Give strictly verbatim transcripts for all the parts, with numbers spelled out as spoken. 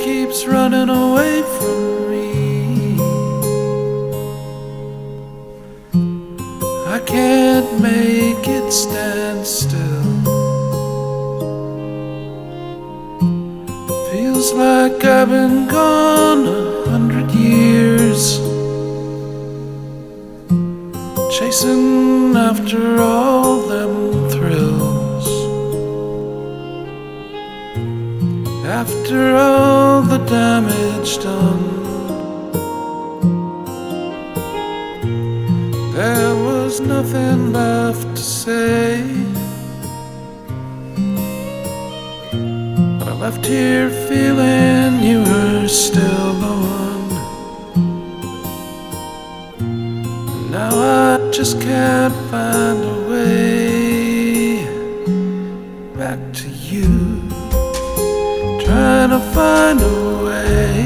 keeps running away from me. I can't make it stand still. Feels like I've been gone a hundred years, chasing after all them thrills, after all the damage done. There was nothing left to say, but I left here feeling you were still the one. And now I just can't find a way back to you. Trying to find a way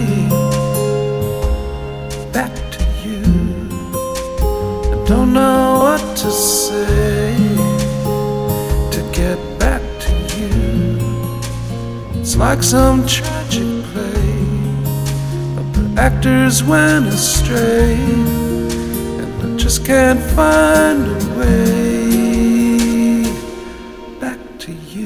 back to you. I don't know what to say to get back to you. It's like some tragic play, but the actors went astray, and I just can't find a way back to you.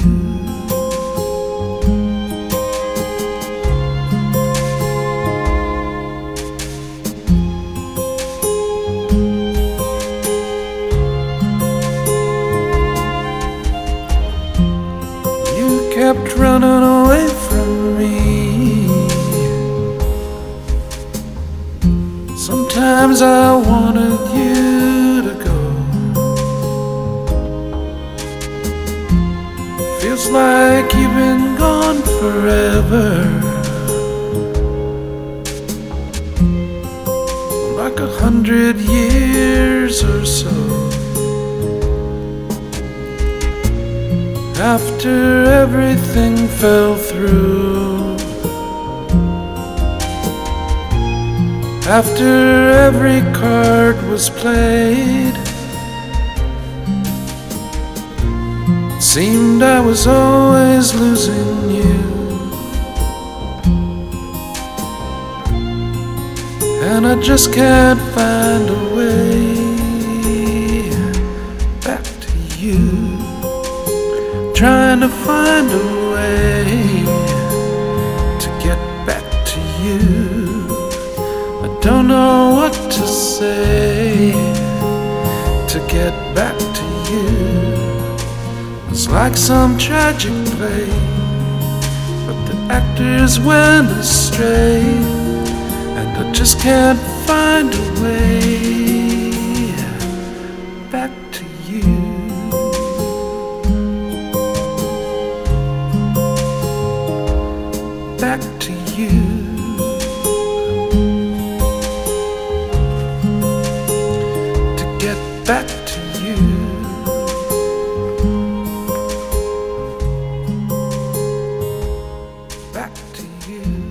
Kept running away from me. Sometimes I wanted you to go. Feels like you've been gone forever, like a hundred years or so. After everything fell through, after every card was played, it seemed I was always losing you. And I just can't find a way back to you. Trying to find a way to get back to you. I don't know what to say to get back to you. It's like some tragic play, but the actors went astray, and I just can't find a way back to you. Back to you. To get back to you. Back to you.